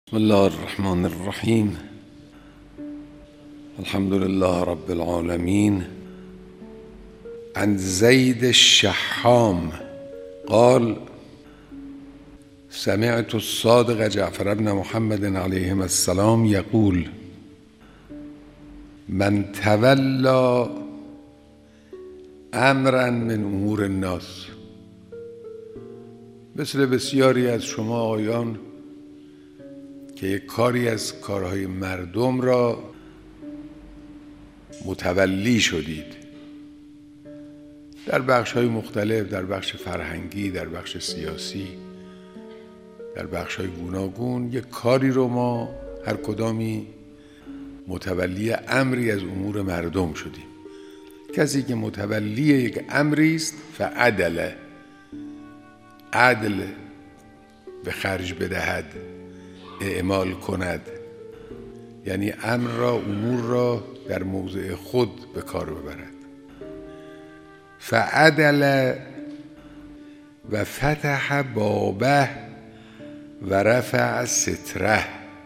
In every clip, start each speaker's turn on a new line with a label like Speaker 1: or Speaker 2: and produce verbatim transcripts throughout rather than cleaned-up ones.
Speaker 1: بسم الله الرحمن الرحیم. الحمد لله رب العالمین. عن زید الشحام قال سمعت الصادق جعفر بن محمد علیه السلام یقول من تولی امرا من امور الناس. مثل بسیاری از شما آقایان که یک کاری از کارهای مردم را متولی شدید، در بخش‌های مختلف، در بخش فرهنگی، در بخش سیاسی، در بخش‌های گوناگون، یک کاری رو ما هر کدامی متولی امری از امور مردم شدیم. کسی که متولی یک امری است فعدل، عدل به خرج بدهد، اعمال کند، یعنی امر را، امور را در موضع خود به کار ببرد. فعدل و فتح بابه و رفع ستره،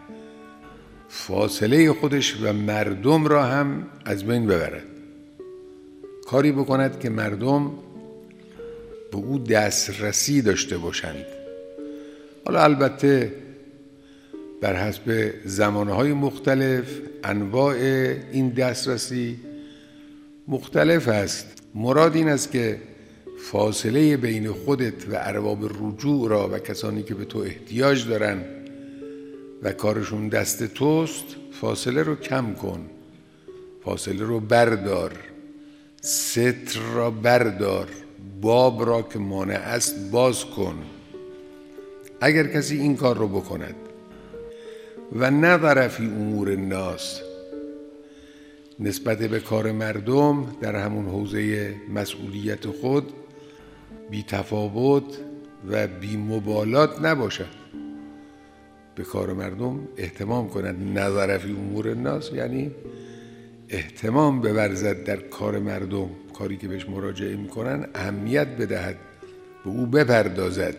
Speaker 1: فاصله خودش و مردم را هم از بین ببرد. کاری بکند که مردم به او دسترسی داشته باشند. حالا البته بر حسب زمانهای مختلف انواع این دسترسی مختلف است. مراد این است که فاصله بین خودت و ارباب رجوع را و کسانی که به تو احتیاج دارن و کارشون دست توست، فاصله رو کم کن، فاصله رو بردار، ستر را بردار، باب را که مانع است باز کن. اگر کسی این کار رو بکند و نظر فی امور الناس، نسبت به کار مردم در همون حوزه مسئولیت خود بی تفاوت و بی مبالات نباشد، به کار مردم اهتمام کند. نظر فی امور الناس یعنی اهتمام بورزد در کار مردم، کاری که بهش مراجعه میکنن اهمیت بدهد، به او بپردازد.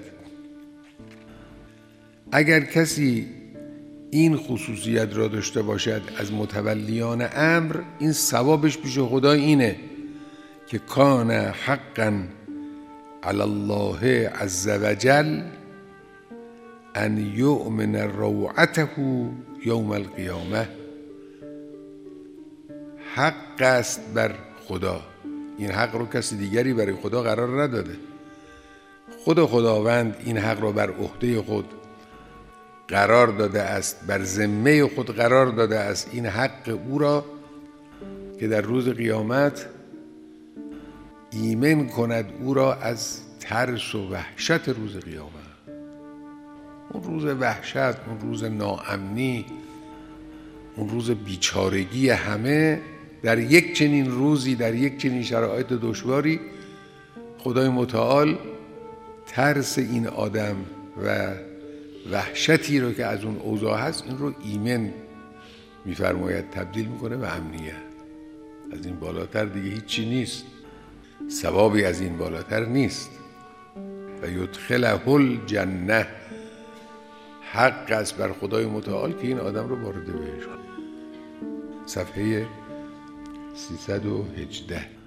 Speaker 1: اگر کسی این خصوصیت را داشته باشد از متولیان امر، این ثوابش پیش خدا اینه که کان حقا علی الله عز وجل ان یؤمن روعته یوم القیامه. حق است بر خدا، این حق رو کسی دیگری برای خدا قرار نداده. خود خداوند این حق رو بر عهده خود قرار داده است، بر ذمه خود قرار داده است، این حق او را که در روز قیامت ایمن کند او را از ترس و وحشت روز قیامت. اون روز وحشت، اون روز ناامنی، اون روز بیچارگی همه، در یک چنین روزی، در یک چنین شرایط دشواری، خدای متعال ترس این آدم و وحشتی رو که از اون اوضاع هست، این رو ایمن میفرماید، تبدیل میکنه به امنیت. از این بالاتر دیگه هیچی نیست، ثوابی از این بالاتر نیست. و یدخله الجنه، حق است بر خدای متعال که این آدم رو وارد بهش کنه. صفحه سیصد و هجده.